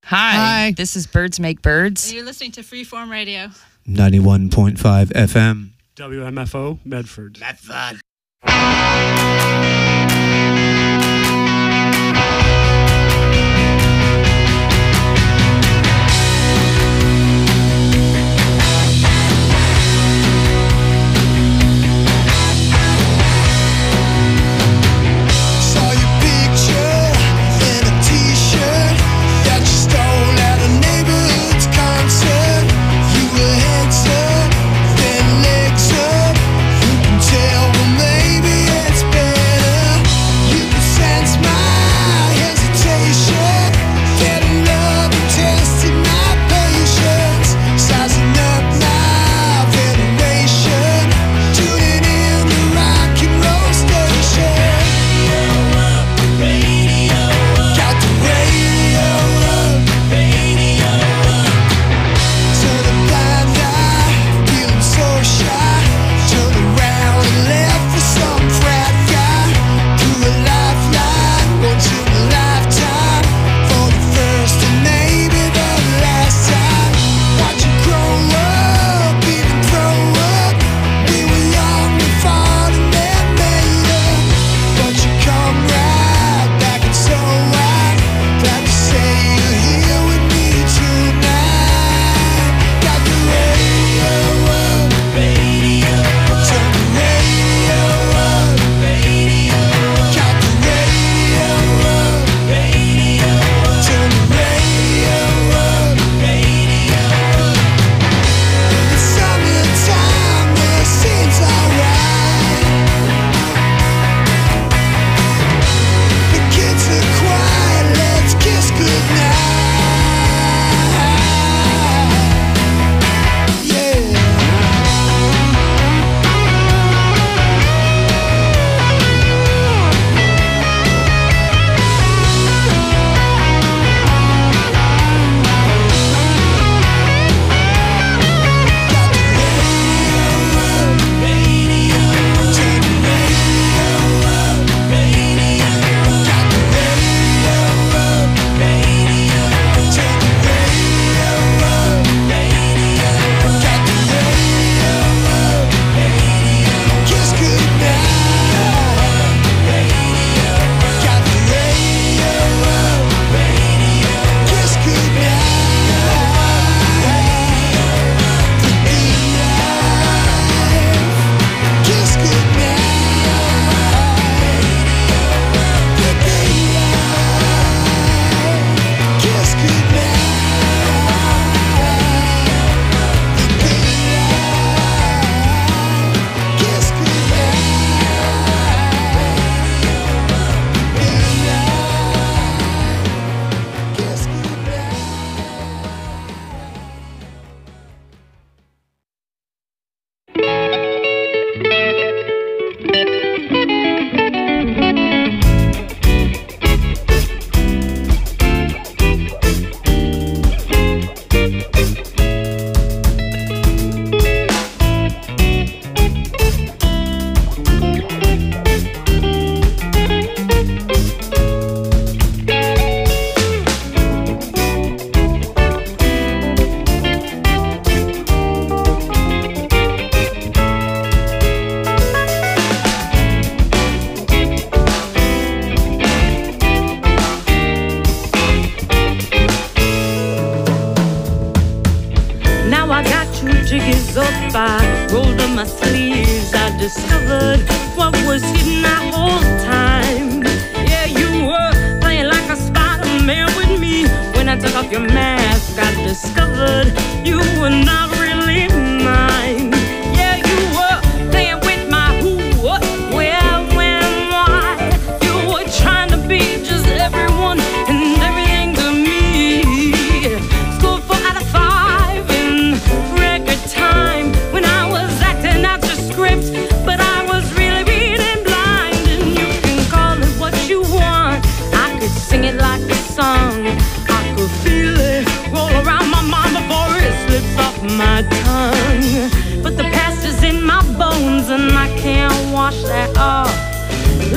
Hi. This is Birds Make Birds. And you're listening to Freeform Radio. 91.5 FM. WMFO, Medford. Medford.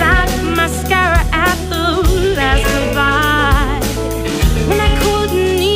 Mascara at the last goodbye. When I couldn't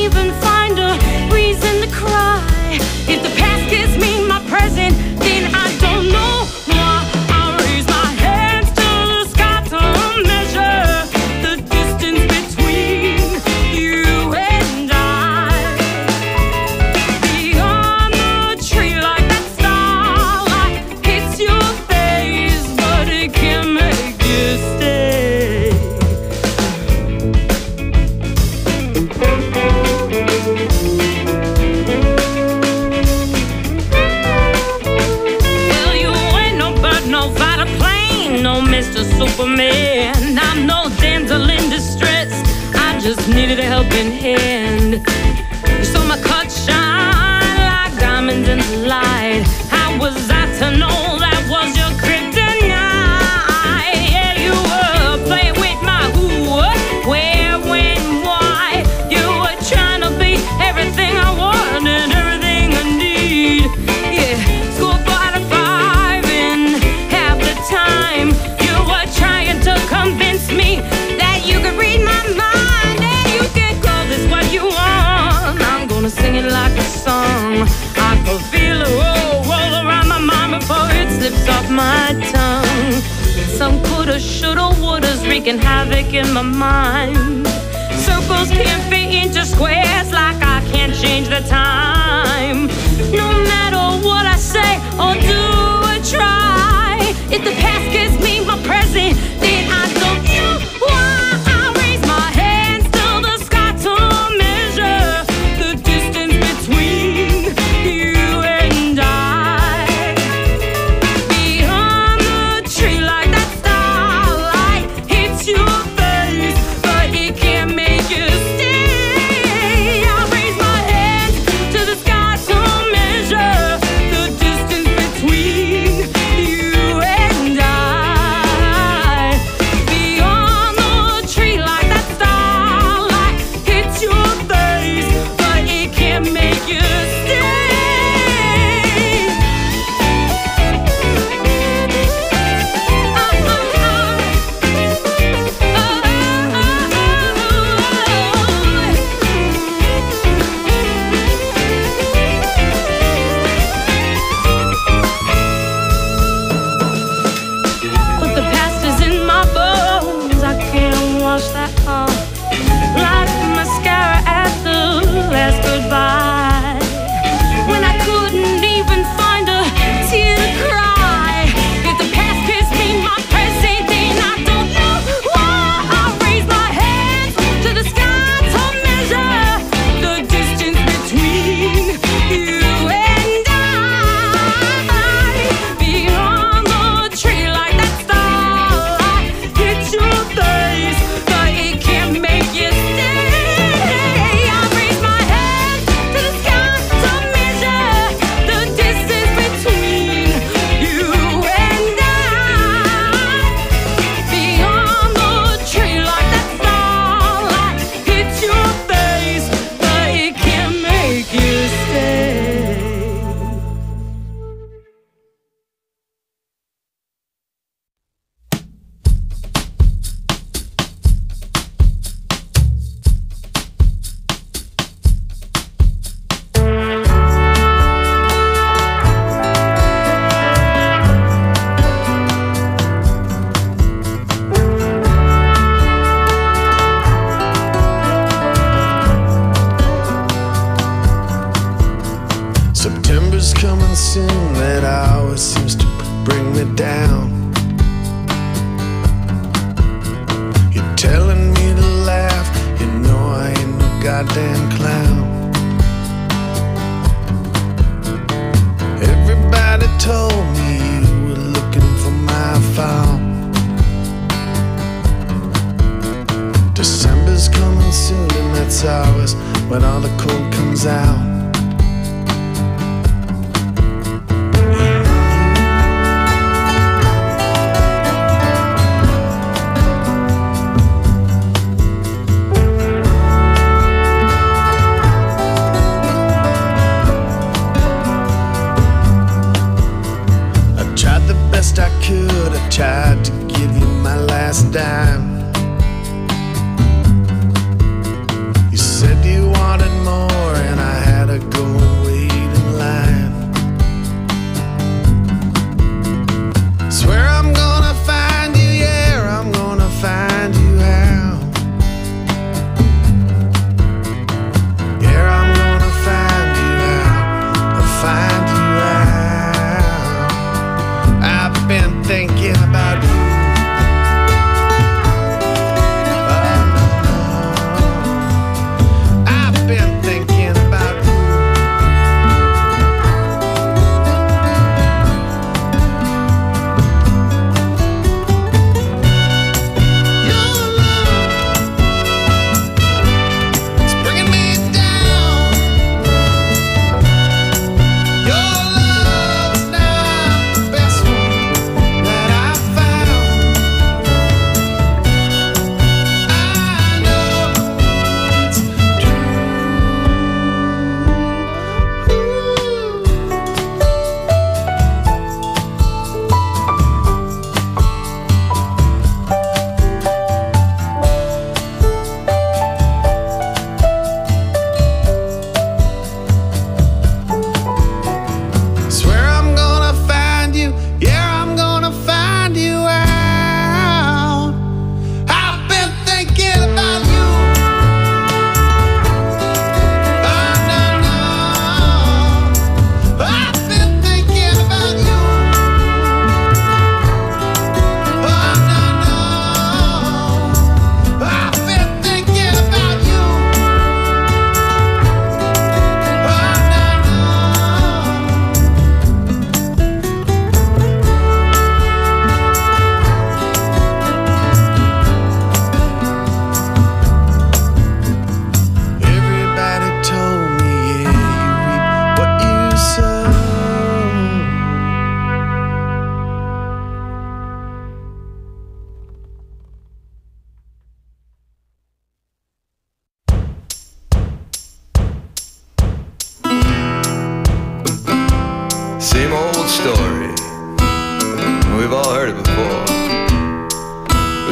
just needed a helping hand. You saw my cut shine like diamonds in the light. How was I to know that was your kryptonite? Yeah, you were playing with my who, where, when, why. You were trying to be everything I want and everything I need. Yeah, score 4 out of 5 in half the time. You were trying to convince me that you could read my mind and you can call this what you want. I'm gonna sing it like a song. I could feel it roll around my mind before it slips off my tongue. Some coulda, shoulda, wouldas wreaking havoc in my mind. Circles can't fit into squares like I can't change the time. No matter what I say or do or try, if the past gives me my present, then I don't know why I raise my hands to the sky to measure the distance between you and I. Beyond the tree like that starlight hits your face, but it can't make you stay. I raise my hands to the sky to measure the distance between you and I. Beyond the tree like that starlight hits your face, but it can't make you stay. But the past is in my bones, I can't wash that off. Like mascara at the last goodbye. When I couldn't even find a tear to cry. If the past gives me my present, then I don't know why I raise my hands to the sky to measure the distance between you and I. Beyond the tree like that starlight hits your face, but it can't make you stay. I raise my hands to the sky to measure the distance between you and I. Beyond the tree like that starlight hits your face, but it can't make you stay. September's coming soon, that hour seems to bring me down. You're telling me to laugh, you know I ain't no goddamn clown. Everybody told me you were looking for my phone. December's coming soon, and that's always when all the cold comes out. I could, I tried to give you my last dime. You said you wanted more, and I had a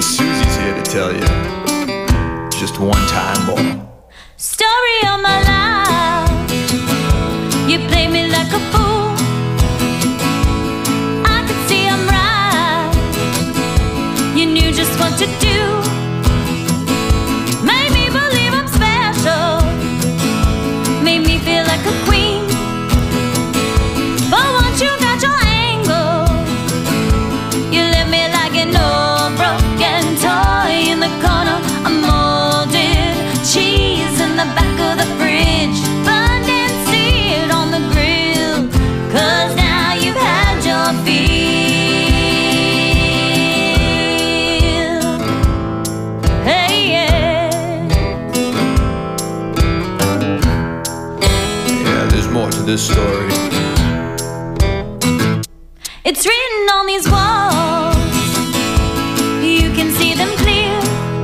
Susie's here to tell you just one time more. Story of my life. You play me like a fool. I could see I'm right. You knew just what to do. Made me believe I'm special. Made me feel like a queen. But once you got your angle, you left me like an old broken toy in the corner. A molded cheese in the back of the fridge, burned and seared on the grill. 'Cause now you've had your fill. Hey, yeah. Yeah, there's more to this story. It's written on these walls, you can see them clear.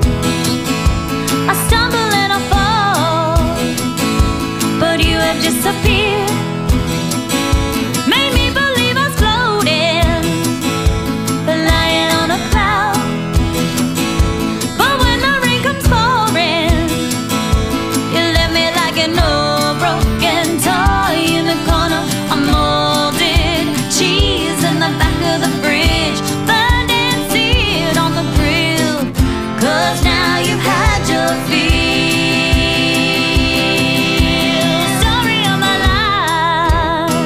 I stumble and I fall, but you have disappeared. Made me believe I was floating, lying on a cloud. But when the rain comes pouring, you left me like an old broken toy in the corner. A molded cheese in the back of the fridge, burned and seared on the grill. 'Cause now you've had your fill. Story of my life.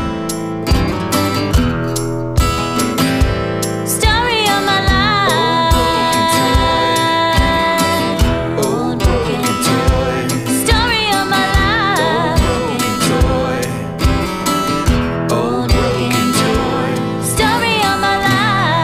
Story of my life. Old broken toy. Story of my life. Old broken toy. Story of my life.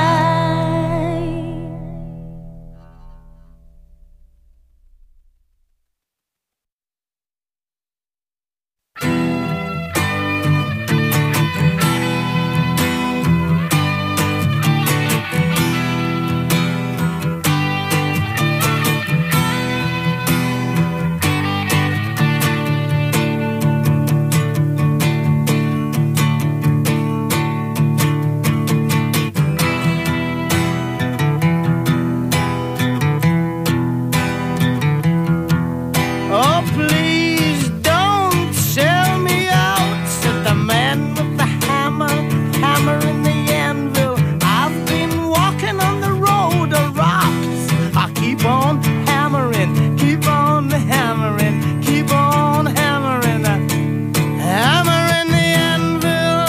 Oh, please don't sell me out, said the man with the hammer, hammer in the anvil. I've been walking on the road of rocks. I keep on hammering, keep on hammering, keep on hammering, hammering the anvil.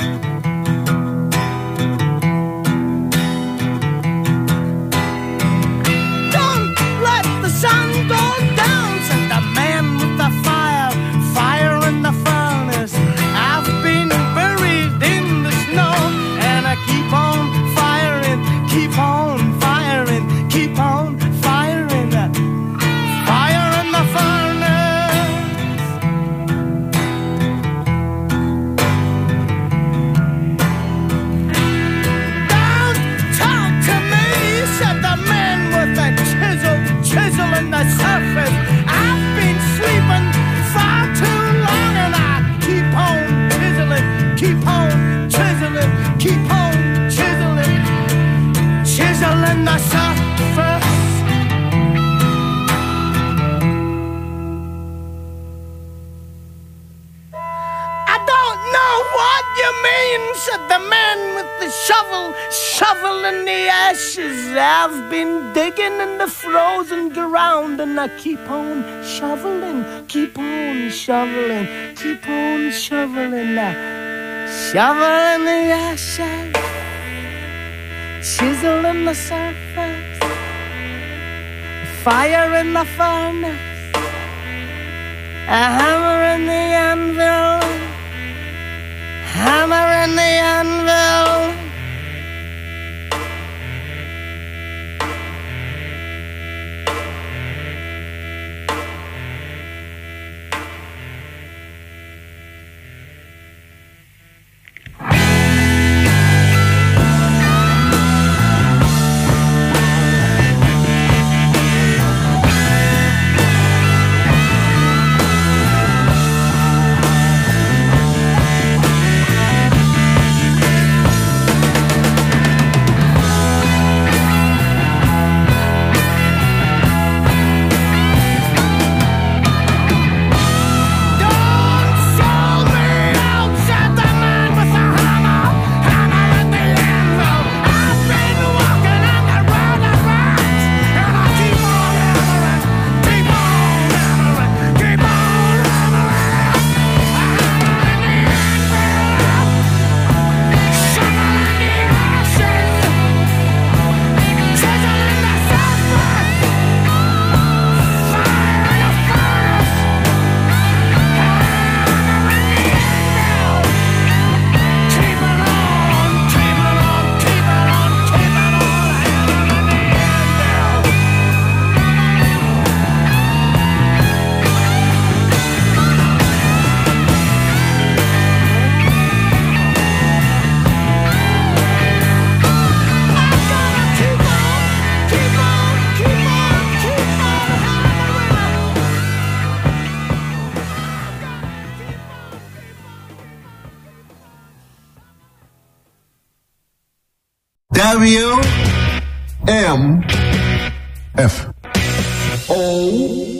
Don't let the sun go down, said the man with the fire, fire in the furnace. I've been buried in the snow, and I keep on firing, keep on firing, keep on firing, fire in the furnace. Don't talk to me, said the man with the chisel, chisel in the surface. I've been sleeping far too long, and I keep on chiseling, keep on chiseling, keep on chiseling, chiseling the surface. I don't know what you mean, said the man with the shovel, shoveling the ashes. I've been digging in the frozen ground, and I keep on shoveling, keep on shoveling, keep on shoveling, shoveling the ashes, chiseling the surface, fire in the furnace, a hammer in the anvil, hammer in the anvil. WMFO.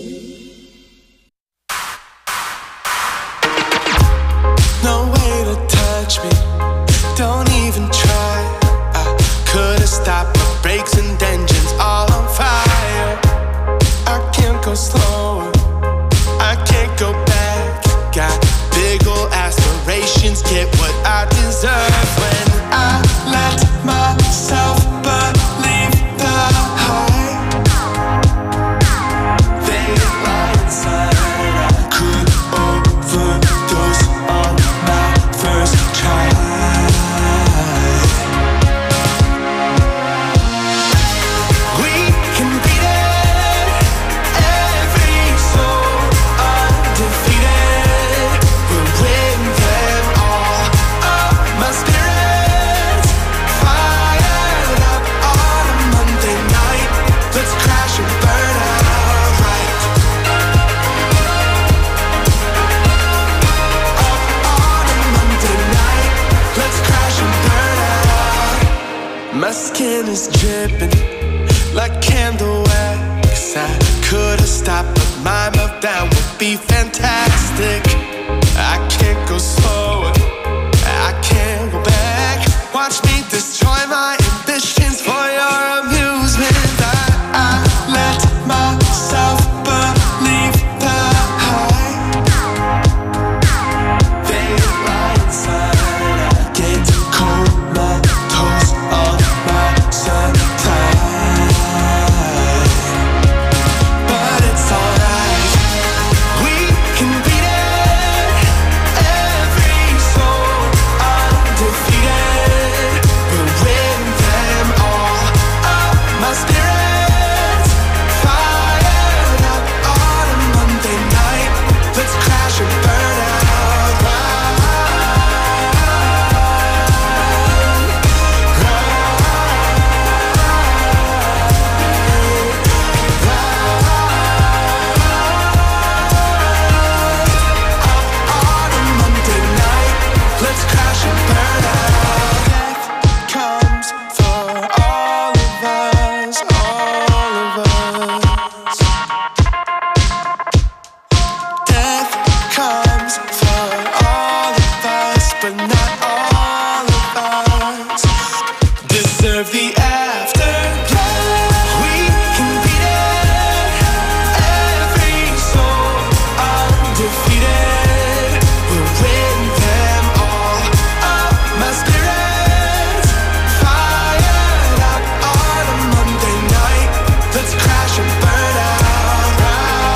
No way to touch me, don't even try. I could've stopped my brakes and engines all on fire. I can't go slower, I can't go back. Got big old aspirations, get what I deserve. When I let myself believe the high, they lie inside. I could overdose on my first try. We can beat it, every soul undefeated. We'll win them all. Oh, my spirit's fired up on a Monday night. Let's crash and burn out right. Up on a Monday night. Let's crash and burn out. My skin is dripping like candle wax. I could've stopped, but my meltdown would be fantastic. I can't go slower, I can't go back. Watch me destroy my ambitions for your amusement. I let myself believe the high. They lie inside. I get comatose on my supply. But it's alright, we can beat it. Every soul undefeated. We'll win them all. Oh, my spirit's fired up on a Monday night. Let's crash and burn out right. On a Monday night, let's crash and burn out. Death comes for all of us, all of us. Death comes for all of us, but not all of us deserve the afterlife. We can beat it, every soul undefeated. We'll win them all. Oh, my spirit's fired up on a Monday night. Let's crash and burn out right.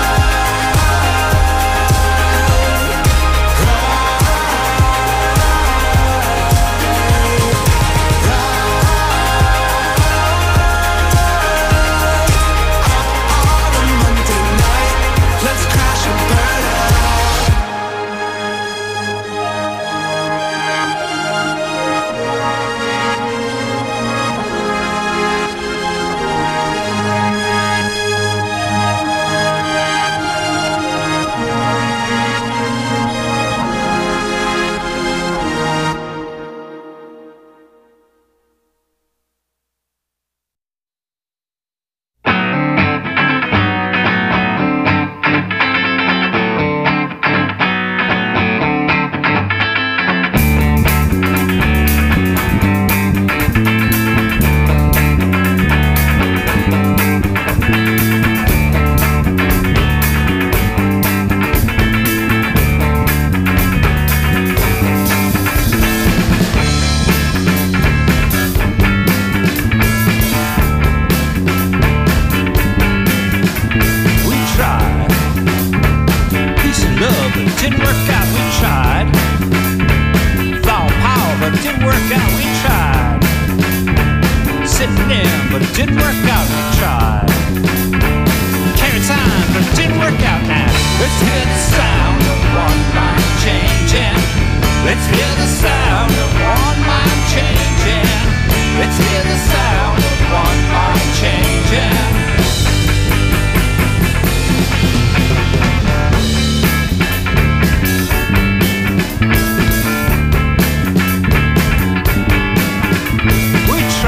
On a Monday night, let's crash and burn out. We tried peace and love, but it didn't work out. We tried flower power, but it didn't work out. We tried sitting in, but it didn't work out. We tried carry time, but it didn't work out. Now let's hear the sound of one mind changing. Let's hear the sound of one mind changing. Let's hear the sound of one mind changing. We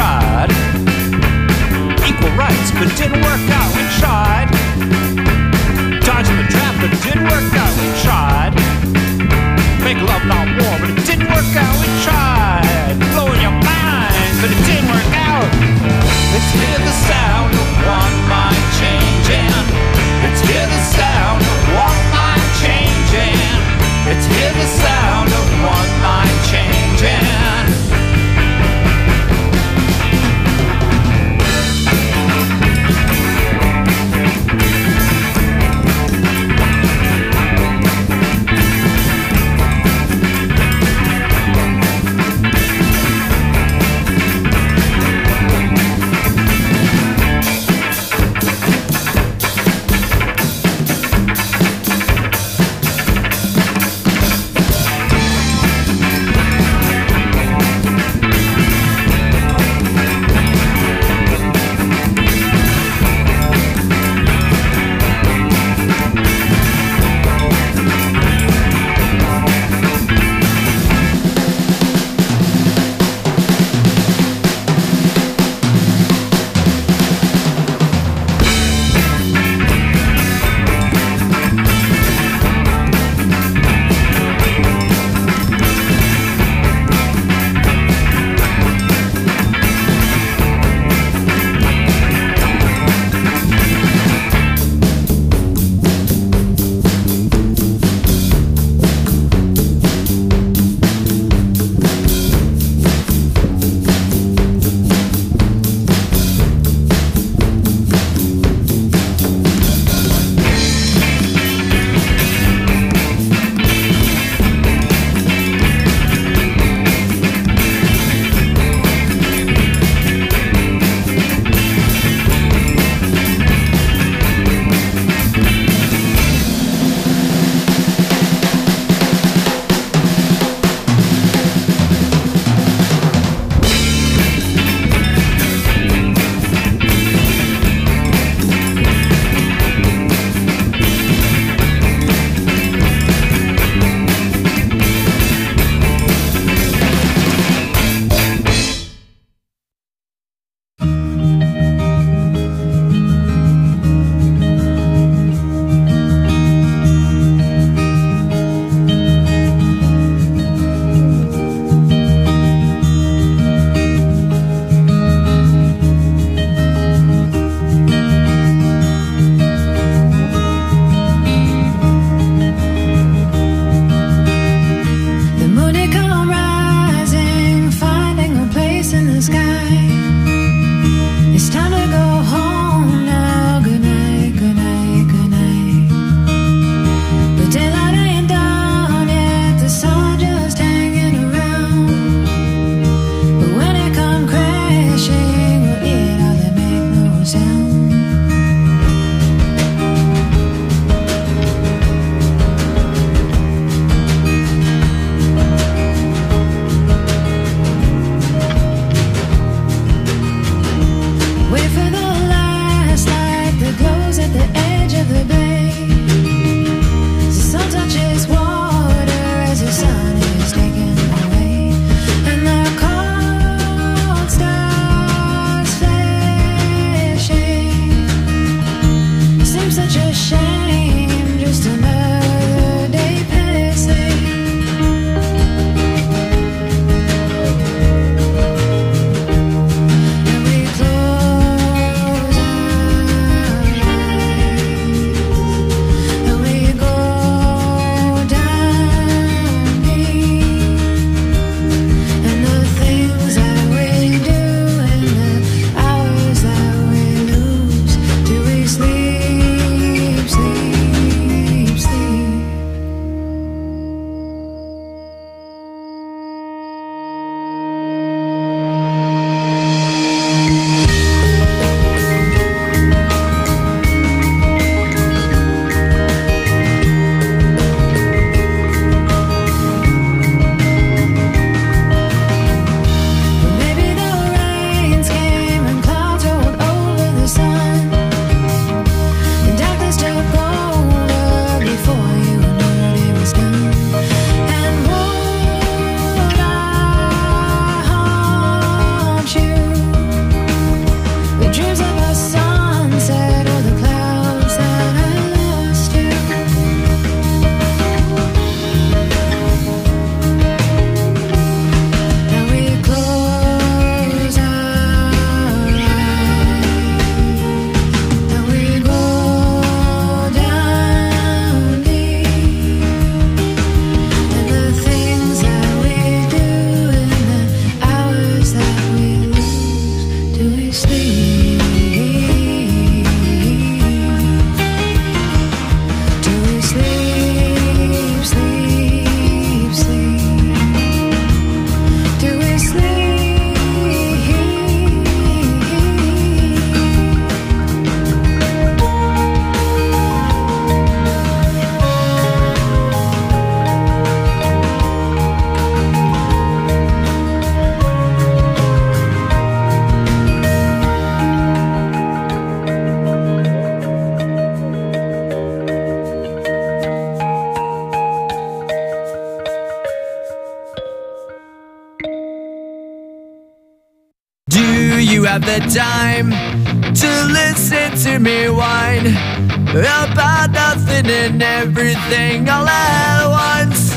have the time to listen to me whine about nothing and everything all at once.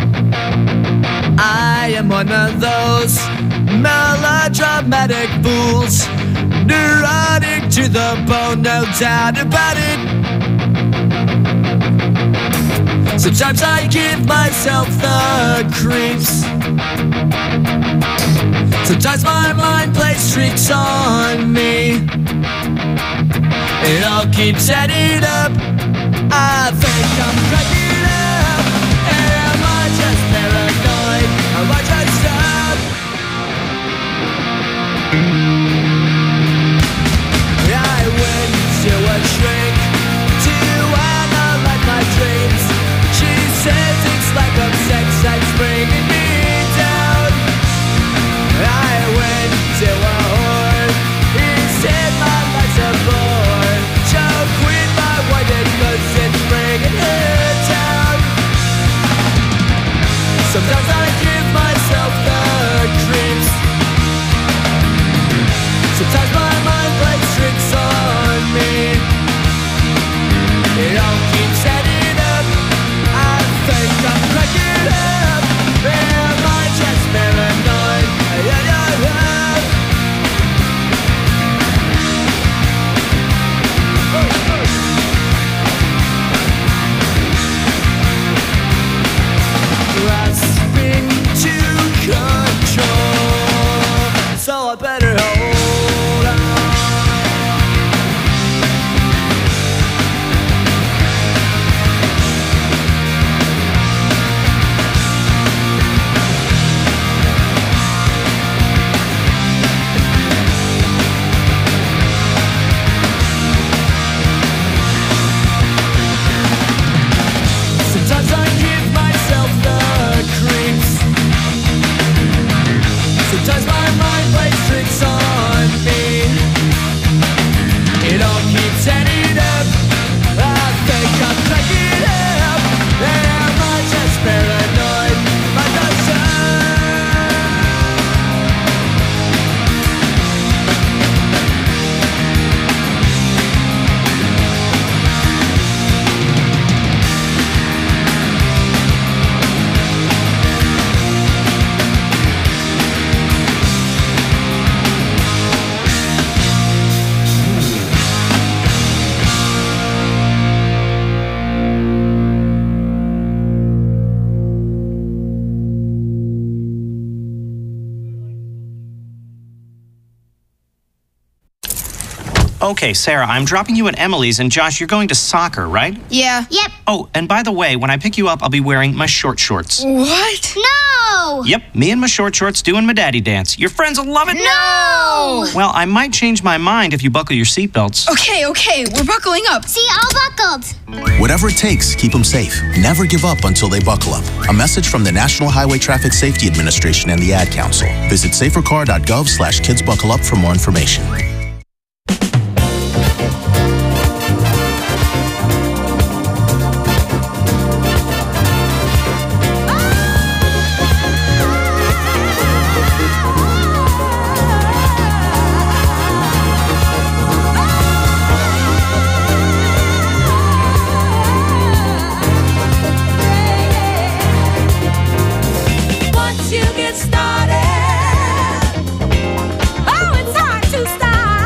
I am one of those melodramatic fools, neurotic to the bone, no doubt about it. Sometimes I give myself the creeps. Sometimes my mind plays tricks on me. It all keeps adding up. I think I'm cracking up. Am I just paranoid? Am I just up? I went to a shrink to analyze my dreams. She says it's lack of sex that's bringing me down. I went to a whore. He said my life's a bore. Choke with my wife because it's bringing her down. Sometimes I give myself the creeps. Sometimes my mind plays tricks on me. It all keeps adding up. I think I'm cracking up. Am I just paranoid? Yeah, yeah, yeah. Grasping to control, so I better hold on. Sometimes I give myself the creeps. Sometimes my mind plays tricks on me. It all keeps adding up. I think I'm cracking up. Am I just paranoid? Am I just Okay, Sarah, I'm dropping you at Emily's, and Josh, you're going to soccer, right? Yeah. Yep. Oh, and by the way, when I pick you up, I'll be wearing my short shorts. What? No! Yep, me and my short shorts doing my daddy dance. Your friends will love it. No! Well, I might change my mind if you buckle your seatbelts. Okay, we're buckling up. See, all buckled. Whatever it takes, keep them safe. Never give up until they buckle up. A message from the National Highway Traffic Safety Administration and the Ad Council. Visit safercar.gov/kidsbuckleup for more information. Once you get started, oh, it's hard to stop.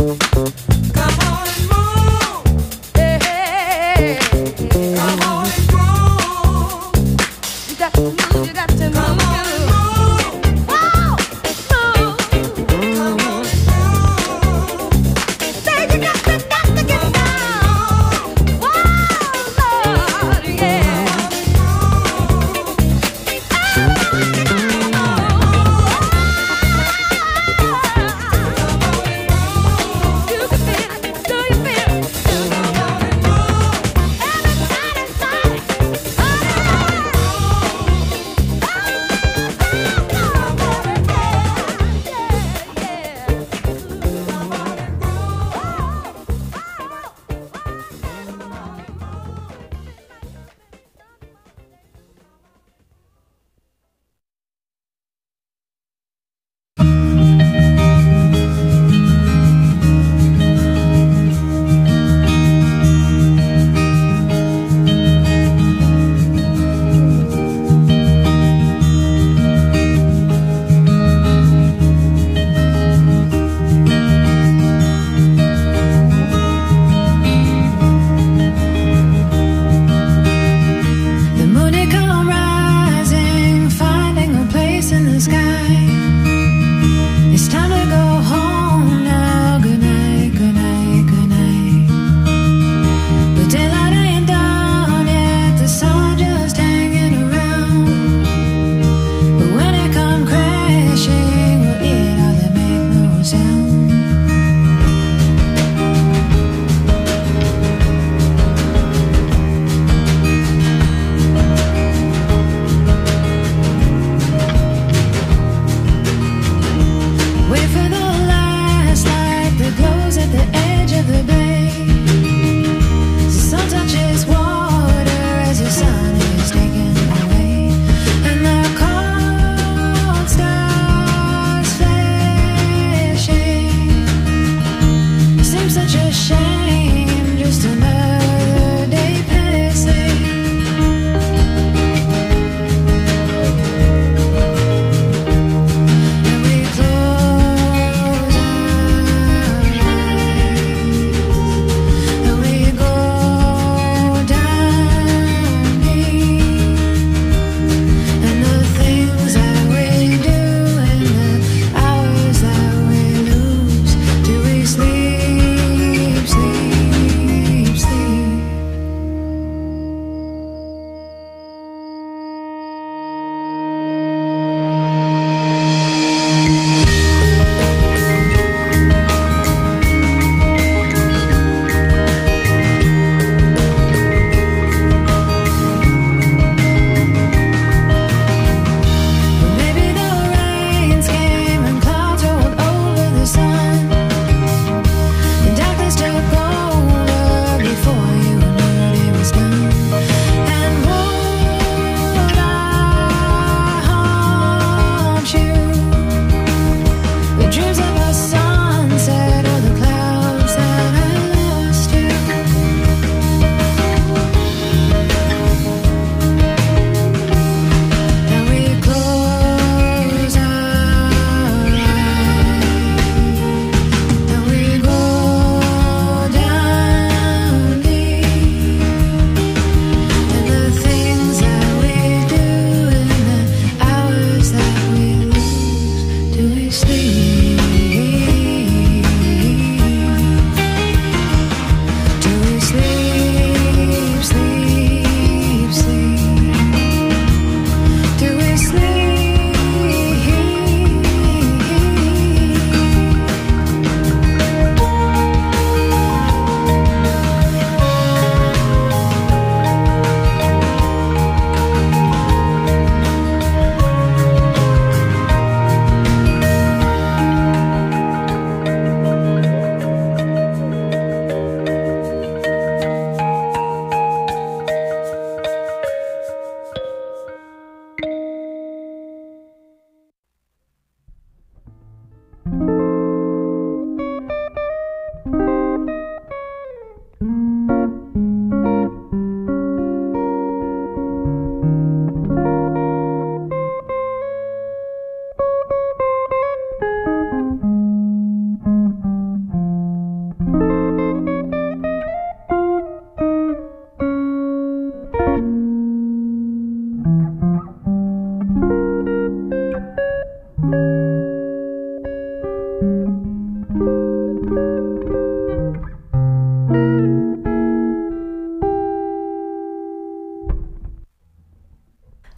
Sleep.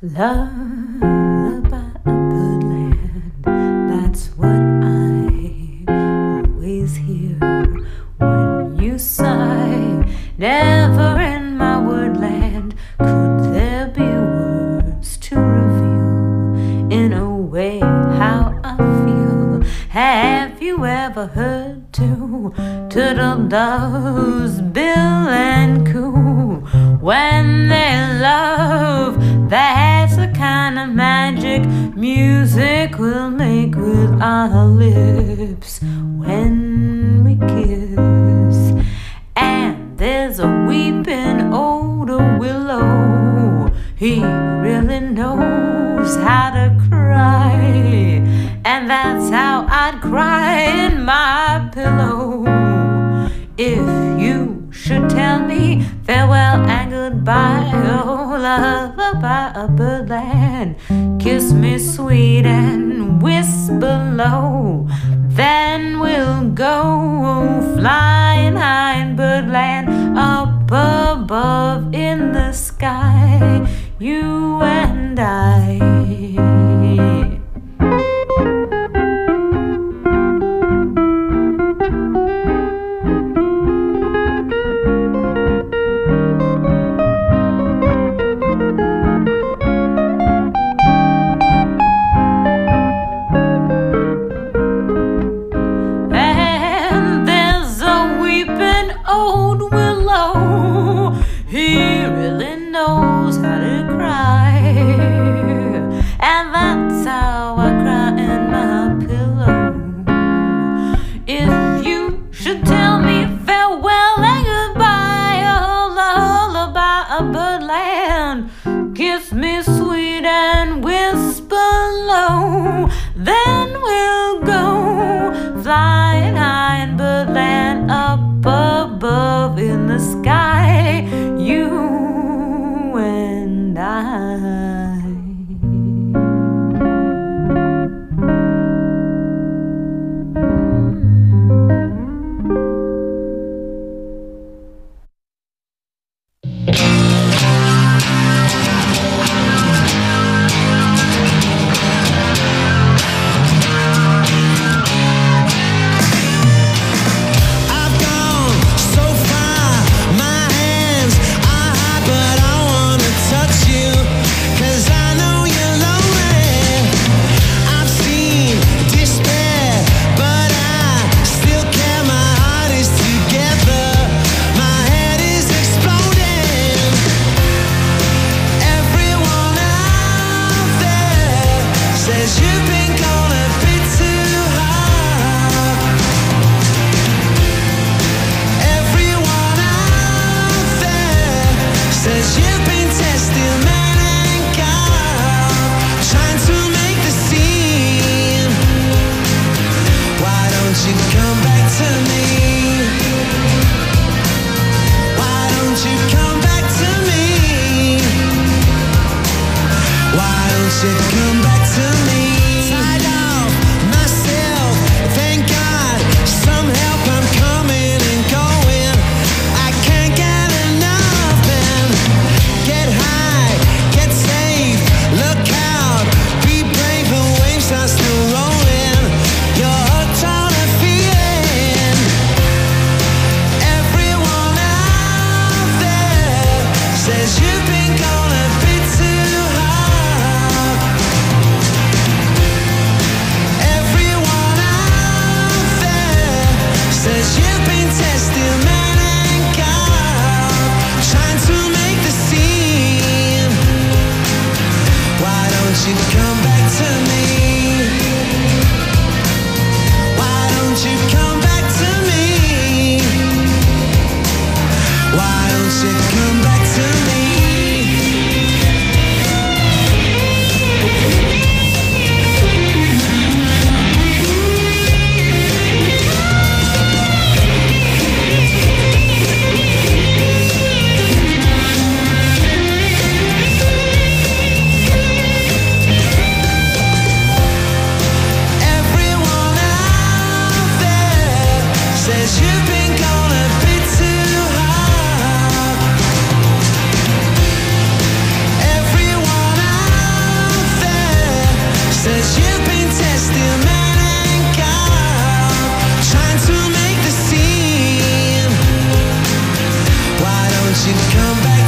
Lullaby of Birdland, that's what I always hear when you sigh. Never in my woodland could there be words to reveal in a way how I feel. Have you ever heard two turtle doves bill and coo when they love? That's the kind of magic music we'll make with our lips when we kiss. And there's a weeping old willow, he really knows how to cry, and that's how I'd cry in my pillow if you should tell me farewell and goodbye. Oh, lullaby of Birdland, kiss me sweet and whisper low. Then we'll go flying high in Birdland, up above in the sky, you and I.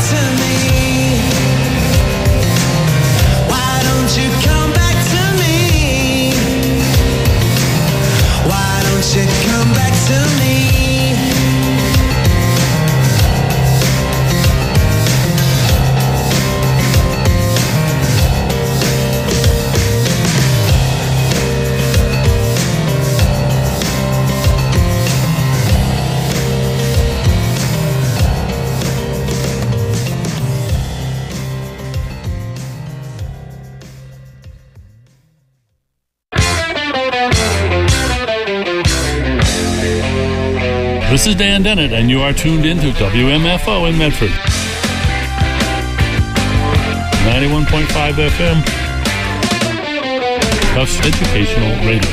to me? Why don't you come back to me? Why don't you come back to me? This is Dan Dennett, and you are tuned into WMFO in Medford. 91.5 FM. Tufts Educational Radio.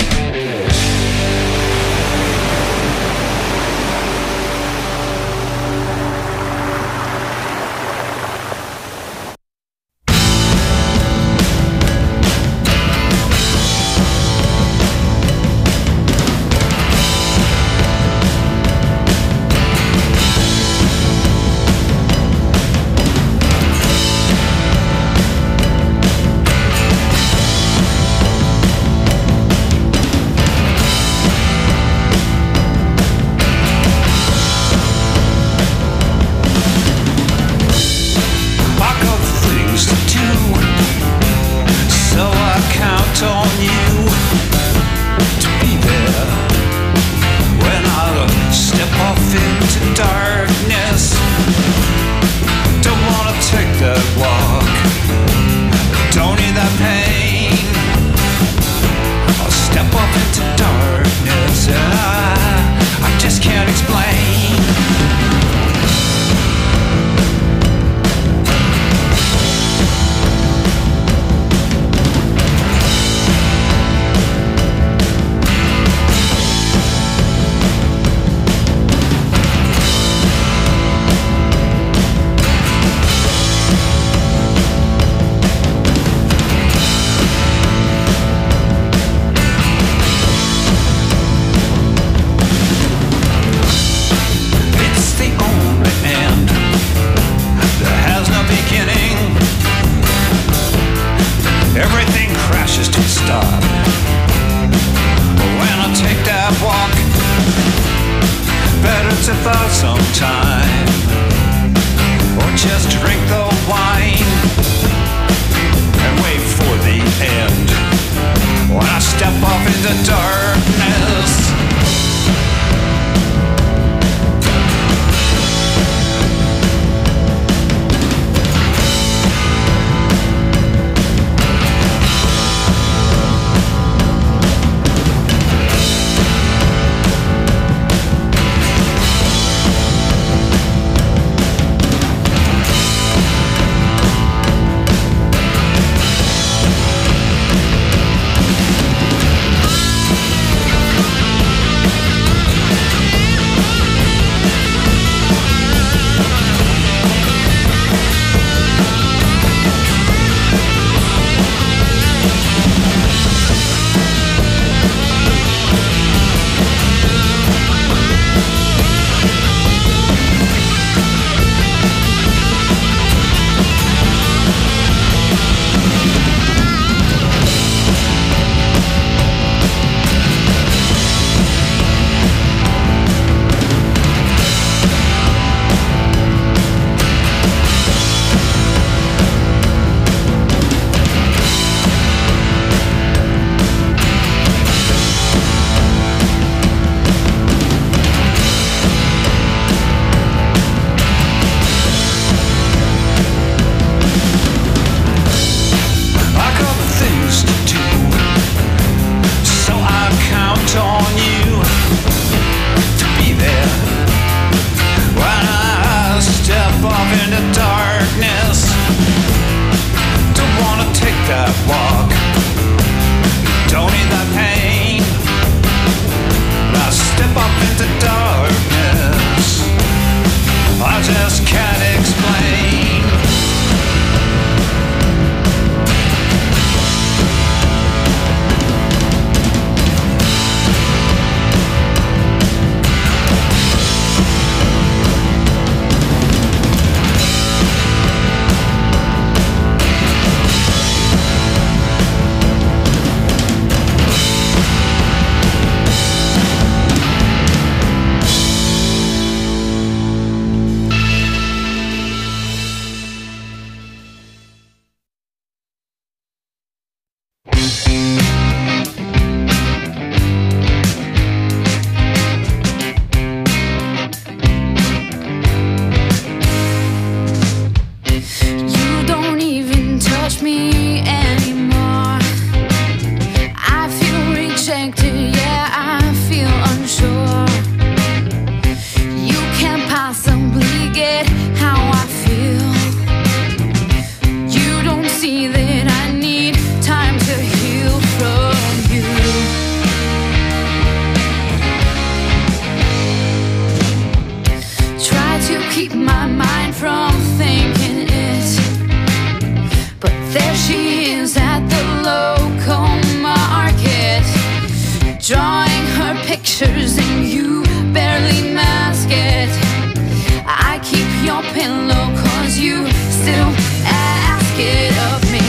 to keep my mind from thinking it. But there she is at the local market, drawing her pictures and you barely mask it. I keep your pillow cause you still ask it of me.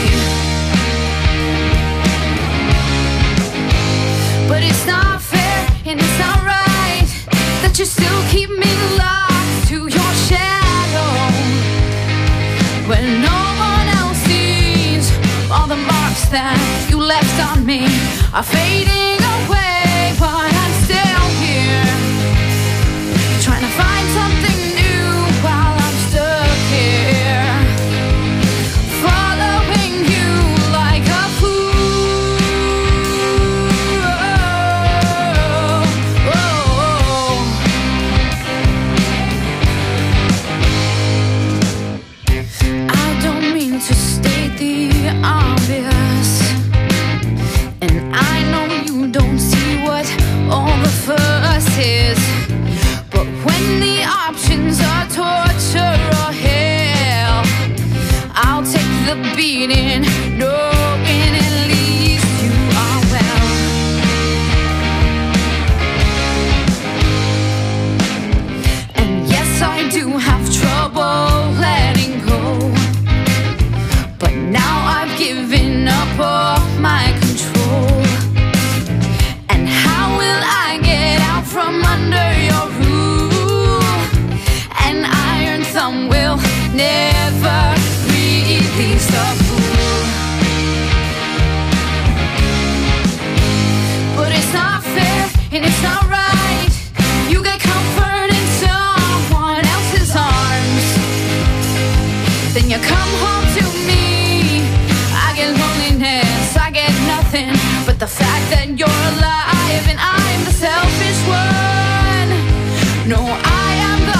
But it's not fair and it's not right that you still keep me locked to your shadow, when no one else sees all the marks that you left on me are fading away. But I'm still here, trying to find something new while I'm stuck here, following you like a fool. I don't mean to state the obvious, and I know you don't see what all the fuss is. But when the options are torture or hell, I'll take the beating, knowing at least you are well. And yes, I do have trouble letting go, but now I've given up all my control. And how will I get out from under your rule? An iron thumb will never release the fool. But it's not fair and it's not right. You get comfort in someone else's arms, then you come home to me. I get loneliness, I get nothing but the fact that you're alive and I'm the selfish one. No, I am the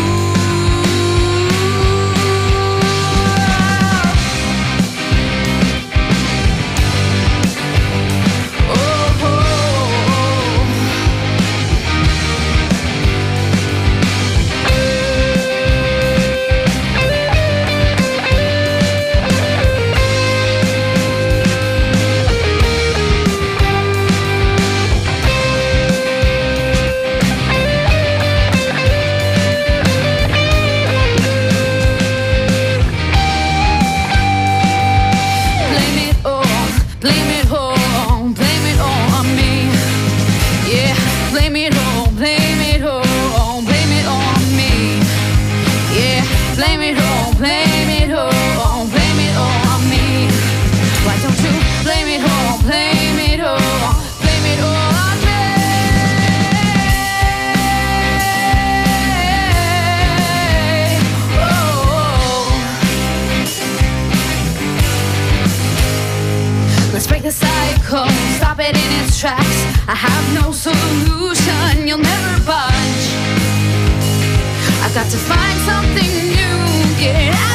stop it in its tracks. I have no solution, you'll never budge. I've got to find something new, get out.